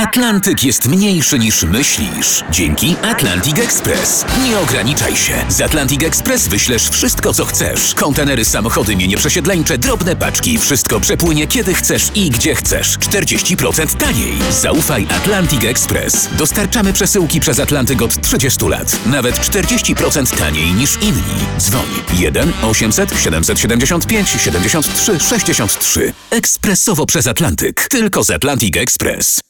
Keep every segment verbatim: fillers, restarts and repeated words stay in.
Atlantyk jest mniejszy niż myślisz. Dzięki Atlantic Express. Nie ograniczaj się. Z Atlantic Express wyślesz wszystko, co chcesz. Kontenery, samochody, mienie przesiedleńcze, drobne paczki. Wszystko przepłynie kiedy chcesz i gdzie chcesz. czterdzieści procent taniej. Zaufaj Atlantic Express. Dostarczamy przesyłki przez Atlantyk od trzydziestu lat. Nawet czterdzieści procent taniej niż inni. Dzwoń jeden osiemset siedemset siedemdziesiąt pięć siedemdziesiąt trzy sześćdziesiąt trzy. Ekspresowo przez Atlantyk. Tylko z Atlantic Express.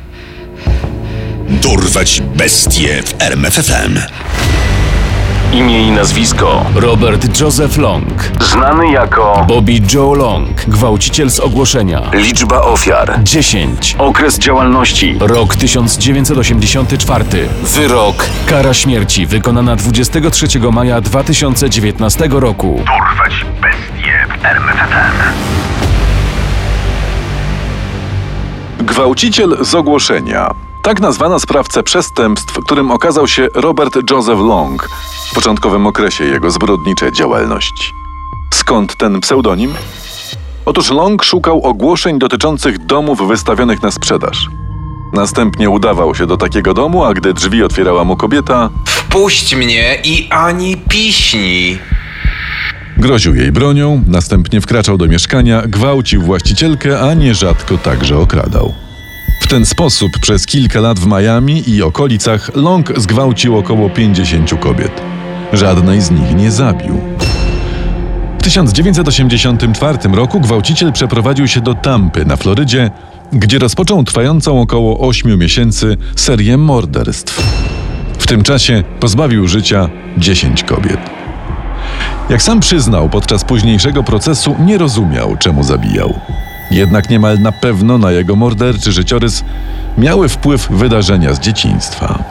Dorwać bestie w R M F F M. Imię i nazwisko: Robert Joseph Long, znany jako Bobby Joe Long, gwałciciel z ogłoszenia. Liczba ofiar: dziesięć. Okres działalności: rok tysiąc dziewięćset osiemdziesiąty czwarty. Wyrok: kara śmierci wykonana dwudziestego trzeciego maja dwa tysiące dziewiętnastego roku. Dorwać bestie w R M F F M. Gwałciciel z ogłoszenia. Tak nazwano sprawcę przestępstw, którym okazał się Robert Joseph Long w początkowym okresie jego zbrodniczej działalności. Skąd ten pseudonim? Otóż Long szukał ogłoszeń dotyczących domów wystawionych na sprzedaż. Następnie udawał się do takiego domu, a gdy drzwi otwierała mu kobieta: Wpuść mnie i ani piśni. Groził jej bronią, następnie wkraczał do mieszkania, gwałcił właścicielkę, a nierzadko także okradał. W ten sposób przez kilka lat w Miami i okolicach Long zgwałcił około pięćdziesięciu kobiet. Żadnej z nich nie zabił. W tysiąc dziewięćset osiemdziesiątym czwartym roku gwałciciel przeprowadził się do Tampy na Florydzie, gdzie rozpoczął trwającą około ośmiu miesięcy serię morderstw. W tym czasie pozbawił życia dziesięć kobiet. Jak sam przyznał podczas późniejszego procesu, nie rozumiał, czemu zabijał. Jednak niemal na pewno na jego morderczy życiorys miały wpływ wydarzenia z dzieciństwa.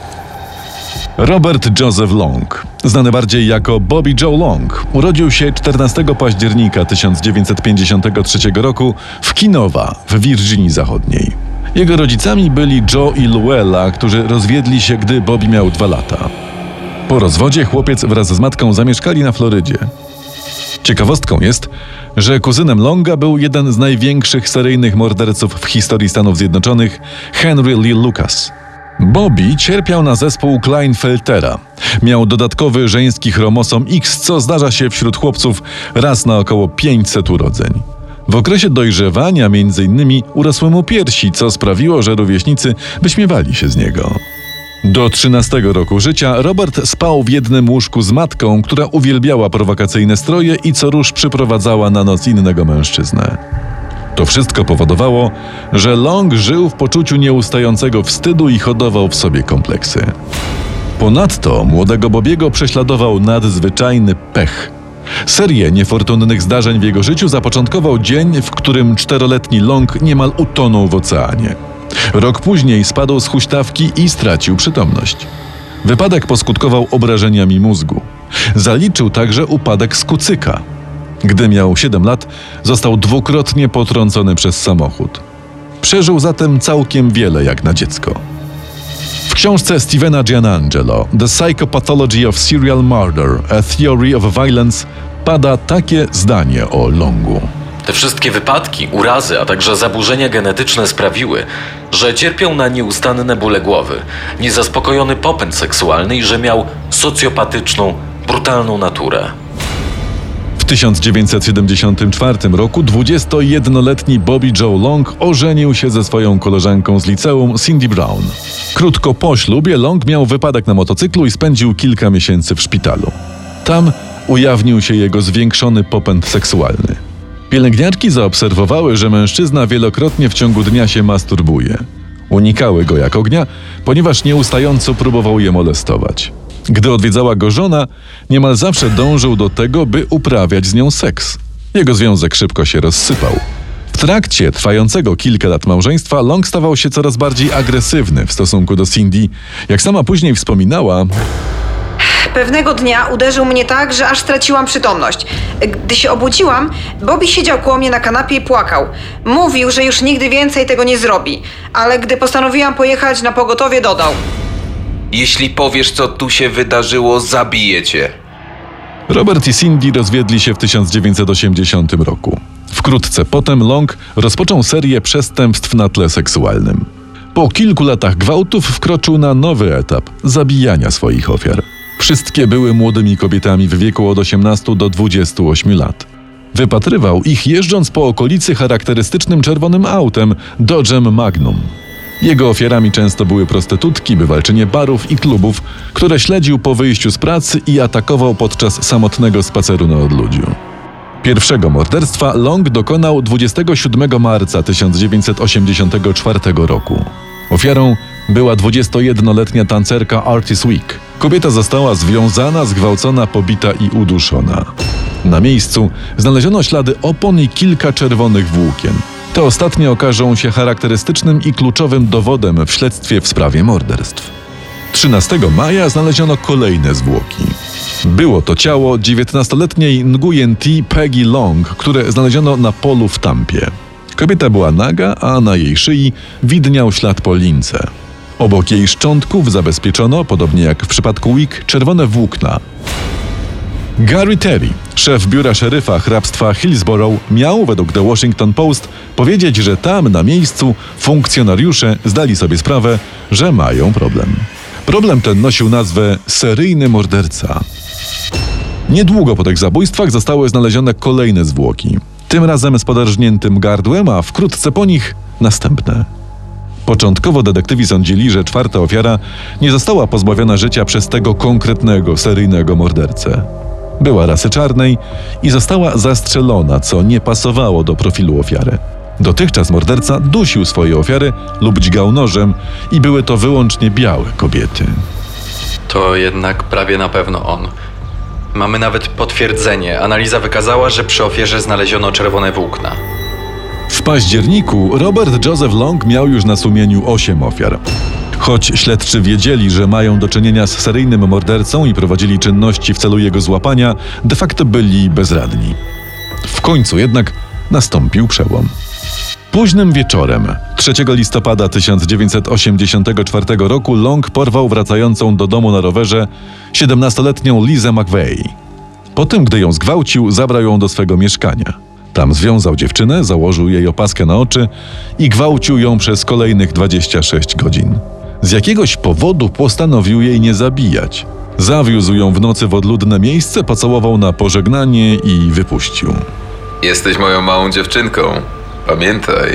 Robert Joseph Long, znany bardziej jako Bobby Joe Long, urodził się czternastego października tysiąc dziewięćset pięćdziesiątego trzeciego roku w Kinowa w Wirginii Zachodniej. Jego rodzicami byli Joe i Luella, którzy rozwiedli się, gdy Bobby miał dwa lata. Po rozwodzie chłopiec wraz z matką zamieszkali na Florydzie. Ciekawostką jest, że kuzynem Longa był jeden z największych seryjnych morderców w historii Stanów Zjednoczonych, Henry Lee Lucas. Bobby cierpiał na zespół Klinefeltera. Miał dodatkowy żeński chromosom X, co zdarza się wśród chłopców raz na około pięćset urodzeń. W okresie dojrzewania między innymi urosły mu piersi, co sprawiło, że rówieśnicy wyśmiewali się z niego. Do trzynastego roku życia Robert spał w jednym łóżku z matką, która uwielbiała prowokacyjne stroje i co rusz przyprowadzała na noc innego mężczyznę. To wszystko powodowało, że Long żył w poczuciu nieustającego wstydu i hodował w sobie kompleksy. Ponadto młodego Bobiego prześladował nadzwyczajny pech. Serię niefortunnych zdarzeń w jego życiu zapoczątkował dzień, w którym czteroletni Long niemal utonął w oceanie. Rok później spadł z huśtawki i stracił przytomność. Wypadek poskutkował obrażeniami mózgu. Zaliczył także upadek z kucyka. Gdy miał siedem lat, został dwukrotnie potrącony przez samochód. Przeżył zatem całkiem wiele jak na dziecko. W książce Stevena Gianangelo The Psychopathology of Serial Murder – A Theory of Violence pada takie zdanie o Longu. Te wszystkie wypadki, urazy, a także zaburzenia genetyczne sprawiły, że cierpiał na nieustanne bóle głowy, niezaspokojony popęd seksualny i że miał socjopatyczną, brutalną naturę. W tysiąc dziewięćset siedemdziesiątym czwartym roku dwudziestojednoletni Bobby Joe Long ożenił się ze swoją koleżanką z liceum Cindy Brown. Krótko po ślubie Long miał wypadek na motocyklu i spędził kilka miesięcy w szpitalu. Tam ujawnił się jego zwiększony popęd seksualny. Pielęgniarki zaobserwowały, że mężczyzna wielokrotnie w ciągu dnia się masturbuje. Unikały go jak ognia, ponieważ nieustająco próbował je molestować. Gdy odwiedzała go żona, niemal zawsze dążył do tego, by uprawiać z nią seks. Jego związek szybko się rozsypał. W trakcie trwającego kilka lat małżeństwa Long stawał się coraz bardziej agresywny w stosunku do Cindy. Jak sama później wspominała: Pewnego dnia uderzył mnie tak, że aż straciłam przytomność. Gdy się obudziłam, Bobby siedział koło mnie na kanapie i płakał. Mówił, że już nigdy więcej tego nie zrobi, ale gdy postanowiłam pojechać na pogotowie, dodał: Jeśli powiesz, co tu się wydarzyło, zabiję cię. Robert i Cindy rozwiedli się w tysiąc dziewięćset osiemdziesiątym roku. Wkrótce potem Long rozpoczął serię przestępstw na tle seksualnym. Po kilku latach gwałtów wkroczył na nowy etap zabijania swoich ofiar. Wszystkie były młodymi kobietami w wieku od osiemnastu do dwudziestu ośmiu lat. Wypatrywał ich jeżdżąc po okolicy charakterystycznym czerwonym autem Dodge'em Magnum. Jego ofiarami często były prostytutki, bywalczynie barów i klubów, które śledził po wyjściu z pracy i atakował podczas samotnego spaceru na odludziu. Pierwszego morderstwa Long dokonał dwudziestego siódmego marca tysiąc dziewięćset osiemdziesiątego czwartego roku. Ofiarą była dwudziestojednoletnia tancerka Artis Wick. Kobieta została związana, zgwałcona, pobita i uduszona. Na miejscu znaleziono ślady opon i kilka czerwonych włókien. Te ostatnie okażą się charakterystycznym i kluczowym dowodem w śledztwie w sprawie morderstw. trzynastego maja znaleziono kolejne zwłoki. Było to ciało dziewiętnastoletniej Nguyen T. Peggy Long, które znaleziono na polu w Tampie. Kobieta była naga, a na jej szyi widniał ślad po lince. Obok jej szczątków zabezpieczono, podobnie jak w przypadku Wick, czerwone włókna. Gary Terry, szef biura szeryfa hrabstwa Hillsborough, miał, według The Washington Post, powiedzieć, że tam na miejscu funkcjonariusze zdali sobie sprawę, że mają problem. Problem ten nosił nazwę seryjny morderca. Niedługo po tych zabójstwach zostały znalezione kolejne zwłoki. Tym razem z poderżniętym gardłem, a wkrótce po nich następne. Początkowo detektywi sądzili, że czwarta ofiara nie została pozbawiona życia przez tego konkretnego seryjnego mordercę. Była rasy czarnej i została zastrzelona, co nie pasowało do profilu ofiary. Dotychczas morderca dusił swoje ofiary lub dźgał nożem i były to wyłącznie białe kobiety. To jednak prawie na pewno on. Mamy nawet potwierdzenie. Analiza wykazała, że przy ofierze znaleziono czerwone włókna. W październiku Robert Joseph Long miał już na sumieniu osiem ofiar. Choć śledczy wiedzieli, że mają do czynienia z seryjnym mordercą i prowadzili czynności w celu jego złapania, de facto byli bezradni. W końcu jednak nastąpił przełom. Późnym wieczorem, trzeciego listopada tysiąc dziewięćset osiemdziesiątego czwartego roku, Long porwał wracającą do domu na rowerze siedemnastoletnią Lizę McVeigh. Po tym, gdy ją zgwałcił, zabrał ją do swego mieszkania. Tam związał dziewczynę, założył jej opaskę na oczy i gwałcił ją przez kolejnych dwadzieścia sześć godzin. Z jakiegoś powodu postanowił jej nie zabijać. Zawiózł ją w nocy w odludne miejsce, pocałował na pożegnanie i wypuścił. Jesteś moją małą dziewczynką. Pamiętaj.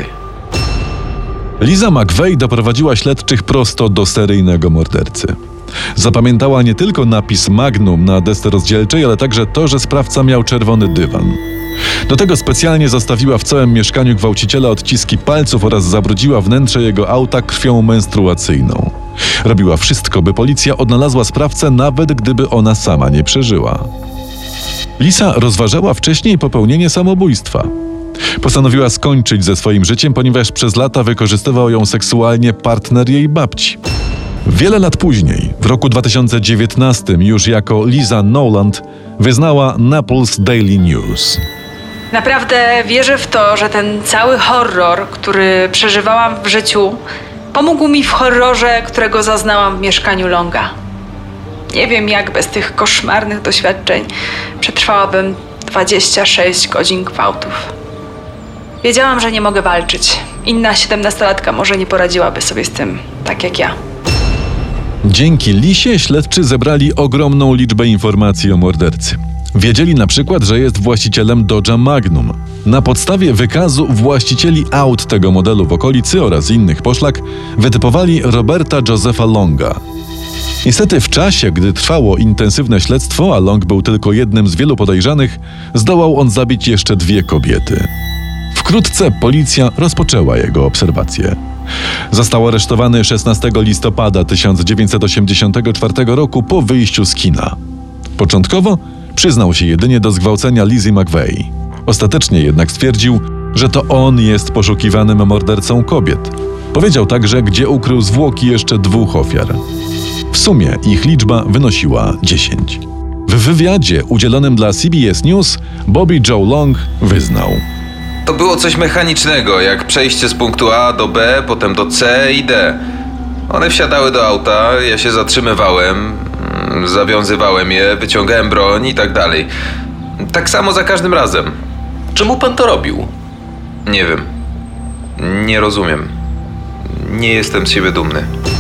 Liza McVeigh doprowadziła śledczych prosto do seryjnego mordercy. Zapamiętała nie tylko napis Magnum na desce rozdzielczej, ale także to, że sprawca miał czerwony dywan. Do tego specjalnie zostawiła w całym mieszkaniu gwałciciela odciski palców oraz zabrudziła wnętrze jego auta krwią menstruacyjną. Robiła wszystko, by policja odnalazła sprawcę, nawet gdyby ona sama nie przeżyła. Lisa rozważała wcześniej popełnienie samobójstwa. Postanowiła skończyć ze swoim życiem, ponieważ przez lata wykorzystywał ją seksualnie partner jej babci. Wiele lat później, w roku dwa tysiące dziewiętnastym, już jako Liza Noland, wyznała Naples Daily News. Naprawdę wierzę w to, że ten cały horror, który przeżywałam w życiu, pomógł mi w horrorze, którego zaznałam w mieszkaniu Longa. Nie wiem, jak bez tych koszmarnych doświadczeń przetrwałabym dwadzieścia sześć godzin gwałtów. Wiedziałam, że nie mogę walczyć. Inna siedemnastolatka może nie poradziłaby sobie z tym, tak jak ja. Dzięki Lisie śledczy zebrali ogromną liczbę informacji o mordercy. Wiedzieli na przykład, że jest właścicielem Dodge'a Magnum. Na podstawie wykazu właścicieli aut tego modelu w okolicy oraz innych poszlak wytypowali Roberta Josepha Longa. Niestety w czasie, gdy trwało intensywne śledztwo, a Long był tylko jednym z wielu podejrzanych, zdołał on zabić jeszcze dwie kobiety. Wkrótce policja rozpoczęła jego obserwacje. Został aresztowany szesnastego listopada tysiąc dziewięćset osiemdziesiątego czwartego roku po wyjściu z kina. Początkowo przyznał się jedynie do zgwałcenia Lizy McVeigh. Ostatecznie jednak stwierdził, że to on jest poszukiwanym mordercą kobiet. Powiedział także, gdzie ukrył zwłoki jeszcze dwóch ofiar. W sumie ich liczba wynosiła dziesięć. W wywiadzie udzielonym dla C B S News Bobby Joe Long wyznał: To było coś mechanicznego, jak przejście z punktu A do B, potem do C i D. One wsiadały do auta, ja się zatrzymywałem, zawiązywałem je, wyciągałem broń i tak dalej. Tak samo za każdym razem. Czemu pan to robił? Nie wiem. Nie rozumiem. nie jestem z siebie dumny.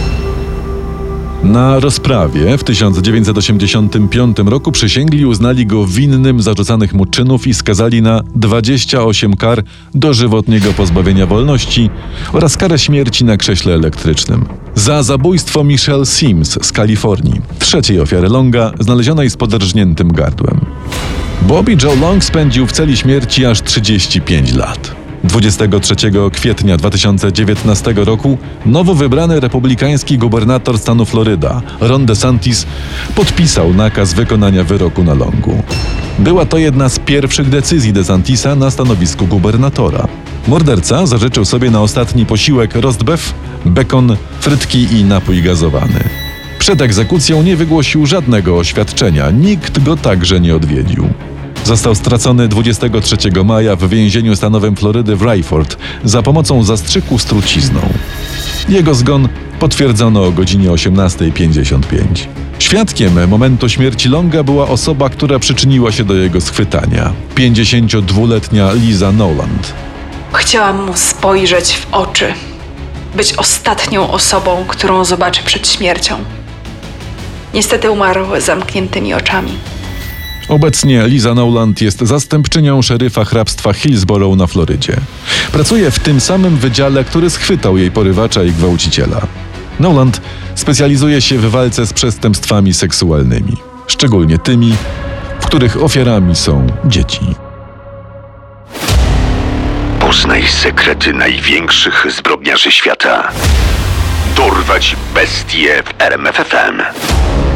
Na rozprawie w tysiąc dziewięćset osiemdziesiątym piątym roku przysięgli i uznali go winnym zarzucanych mu czynów i skazali na dwadzieścia osiem kar dożywotniego pozbawienia wolności oraz karę śmierci na krześle elektrycznym. Za zabójstwo Michelle Sims z Kalifornii, trzeciej ofiary Longa, znalezionej z poderżniętym gardłem. Bobby Joe Long spędził w celi śmierci aż trzydzieści pięć lat. dwudziestego trzeciego kwietnia dwa tysiące dziewiętnastego roku nowo wybrany republikański gubernator stanu Floryda, Ron DeSantis, podpisał nakaz wykonania wyroku na Longu. Była to jedna z pierwszych decyzji DeSantisa na stanowisku gubernatora. Morderca zażyczył sobie na ostatni posiłek roast beef, bekon, frytki i napój gazowany. Przed egzekucją nie wygłosił żadnego oświadczenia, nikt go także nie odwiedził. Został stracony dwudziestego trzeciego maja w więzieniu stanowym Florydy w Rayford za pomocą zastrzyku z trucizną. Jego zgon potwierdzono o godzinie osiemnastej pięćdziesiąt pięć. Świadkiem momentu śmierci Longa była osoba, która przyczyniła się do jego schwytania. pięćdziesięciodwuletnia Liza Noland. Chciałam mu spojrzeć w oczy. Być ostatnią osobą, którą zobaczy przed śmiercią. Niestety umarł z zamkniętymi oczami. Obecnie Liza Noland jest zastępczynią szeryfa hrabstwa Hillsborough na Florydzie. Pracuje w tym samym wydziale, który schwytał jej porywacza i gwałciciela. Noland specjalizuje się w walce z przestępstwami seksualnymi, szczególnie tymi, w których ofiarami są dzieci. Poznaj sekrety największych zbrodniarzy świata. Dorwać bestie w R M F F M.